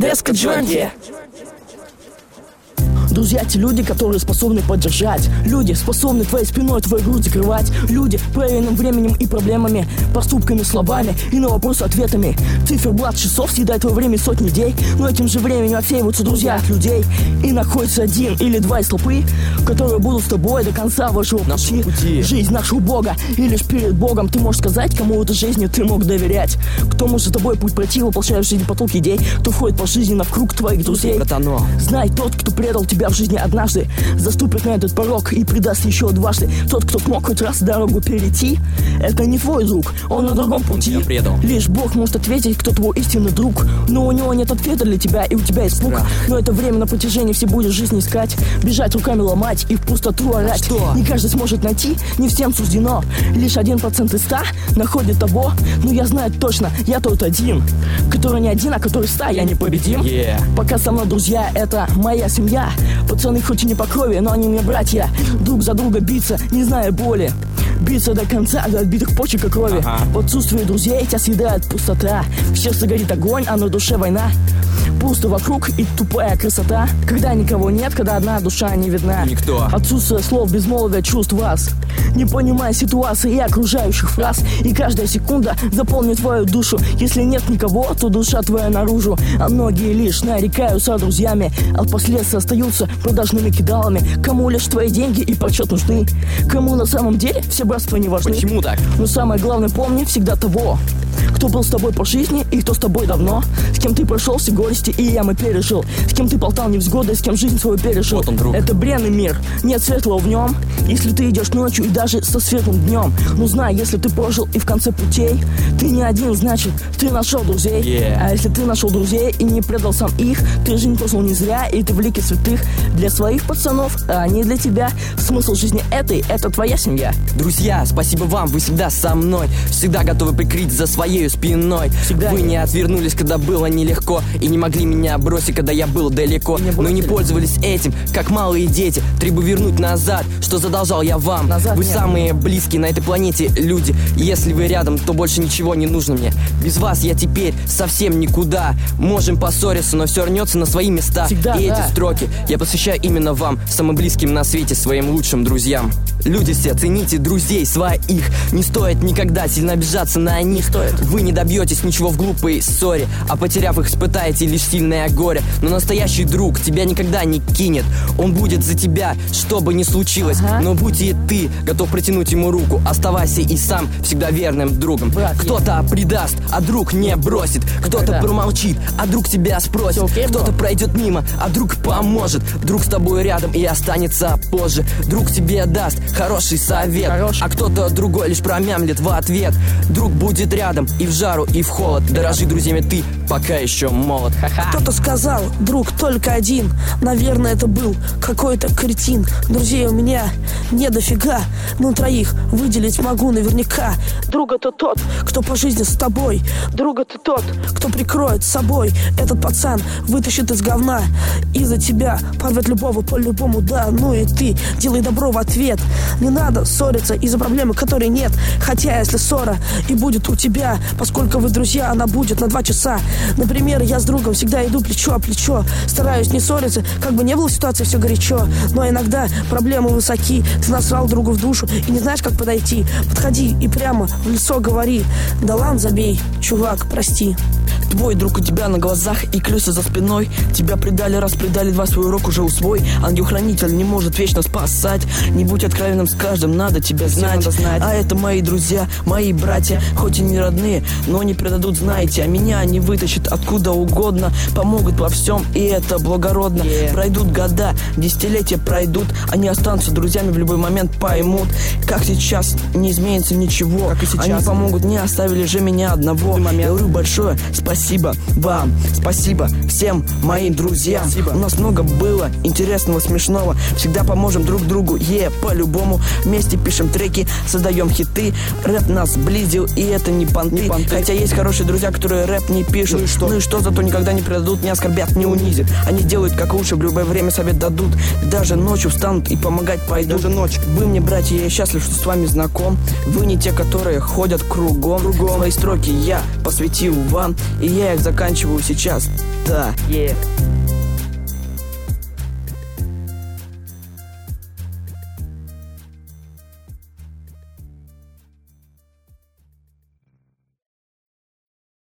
Леска Джонти. Друзья, те люди, которые способны поддержать. Люди, способны твоей спиной твою грудь закрывать. Люди, проверенным временем и проблемами, поступками, словами и на вопросы ответами. Циферблат часов съедает твое время сотни дней, но этим же временем отсеиваются друзья от людей. И находится один или два из толпы, которые будут с тобой до конца вашего пути. Жизнь нашего Бога, и лишь перед Богом ты можешь сказать, кому в этой жизни ты мог доверять. Кто может с тобой путь пройти, воплощая в жизни поток идей, кто входит по жизни в круг твоих друзей. Знай, тот, кто предал тебя в жизни однажды, заступит на этот порог и предаст еще дважды. Тот, кто смог хоть раз дорогу перейти, это не твой друг, он на другом пути. Лишь Бог может ответить, кто твой истинный друг. Но у него нет ответа для тебя, и у тебя испуг. Но это время на протяжении всей будешь жизни искать, бежать руками ломать и в пустоту орать. Не каждый сможет найти, не всем суждено. Лишь 1% из 100 находит того. Но я знаю точно, я тот один, который не один, а который 100, я непобедим. Пока со мной друзья, это моя семья. Пацаны хоть и не по крови, но они мне братья. Друг за друга биться, не зная боли. Биться до конца, до отбитых почек и крови. В отсутствии друзей тебя съедает пустота. В сердце горит огонь, а на душе война. Пусто вокруг и тупая красота. Когда никого нет, когда одна душа не видна. Отсутствие слов, безмолвие чувств вас. Не понимая ситуации и окружающих фраз. И каждая секунда заполнит твою душу. Если нет никого, то душа твоя наружу. А многие лишь нарекаются друзьями, а впоследствии остаются продажными кидалами. Кому лишь твои деньги и почет нужны, кому на самом деле все братства не важны. Почему так? Но самое главное, помни всегда того, кто был с тобой по жизни и кто с тобой давно. С кем ты прошел все горести и ямы пережил. С кем ты болтал невзгоды, с кем жизнь свою пережил. Вот он, друг. Это бренный мир, нет светлого в нем. Если ты идешь ночью и даже со светлым днем. Но знай, если ты прожил и в конце путей, ты не один, значит, ты нашел друзей. А если ты нашел друзей и не предал сам их, ты жизнь прожил не зря, и ты в лике святых для своих пацанов, а не для тебя. Смысл жизни этой — это твоя семья. Друзья, спасибо вам, вы всегда со мной. Всегда готовы прикрыть за своей спиной. Всегда. Вы не отвернулись, когда было нелегко, и не могли меня бросить, когда я был далеко. Но не пользовались этим, как малые дети. Требую вернуть назад, что задолжал я вам. Вы самые близкие на этой планете люди. Если вы рядом, то больше ничего не нужно мне. Без вас я теперь совсем никуда. Можем поссориться, но все вернется на свои места. Всегда, и эти строки я посвящаю именно вам, самым близким на свете, своим лучшим друзьям. Люди все, цените друзей своих. Не стоит никогда сильно обижаться на них. Вы не добьетесь ничего в глупой ссоре, а потеряв их, испытаете лишь сильное горе. Но настоящий друг тебя никогда не кинет. Он будет за тебя, что бы ни случилось. Но будь и ты готов протянуть ему руку. Оставайся и сам всегда верным другом. Кто-то предаст, а друг не бросит. Кто-то промолчит, а друг тебя спросит. Кто-то пройдет мимо, а друг поможет. Друг с тобой рядом и останется позже. Друг тебе даст хороший совет, а кто-то другой лишь промямлит в ответ. Друг будет рядом и в жару, и в холод. Дорожи друзьями ты, пока еще молод. Кто-то сказал, друг только один. Наверное, это был какой-то кретин. Друзей у меня не дофига, но троих выделить могу наверняка. Друг — это тот, кто по жизни с тобой. Друг — это тот, кто прикроет с собой. Этот пацан вытащит из говна и за тебя порвет любого по-любому, да. Ну и ты делай добро в ответ. Не надо ссориться из-за проблемы, которой нет. Хотя если ссора и будет у тебя, поскольку вы друзья, она будет на 2 часа. Например, я с другом всегда иду плечо о плечо. Стараюсь не ссориться, как бы не было ситуации, все горячо. Но иногда проблемы высоки. Ты насрал другу в душу и не знаешь, как подойти. Подходи и прямо в лицо говори: да ладно, забей, чувак, прости. Твой друг у тебя на глазах и крыса за спиной. Тебя предали, раз предали, два, свой урок уже усвой. Ангел-хранитель не может вечно спасать. Не будь откровенным с каждым, надо тебя знать. А это мои друзья, мои братья. Хоть и не родные, но не предадут, знаете. А меня они вытащат откуда угодно. Помогут во всем, и это благородно. Пройдут года, десятилетия пройдут. Они останутся друзьями, в любой момент поймут. Как сейчас, не изменится ничего. Они помогут, не оставили же меня одного. Я говорю большое спасибо вам, спасибо всем моим друзьям. У нас много было интересного, смешного. Всегда поможем друг другу, по-любому. Вместе пишем треки, создаем хиты. Рэп нас сблизил, и это не понты. Хотя есть хорошие друзья, которые рэп не пишут. Ну и что, зато никогда не предадут, не оскорбят, не унизят. Они делают как лучше, в любое время совет дадут. Даже ночью встанут и помогать пойдут. Даже ночью. Вы мне, братья, я счастлив, что с вами знаком. Вы не те, которые ходят кругом. Свои строки я посвятил вам, и И я их заканчиваю сейчас. Да.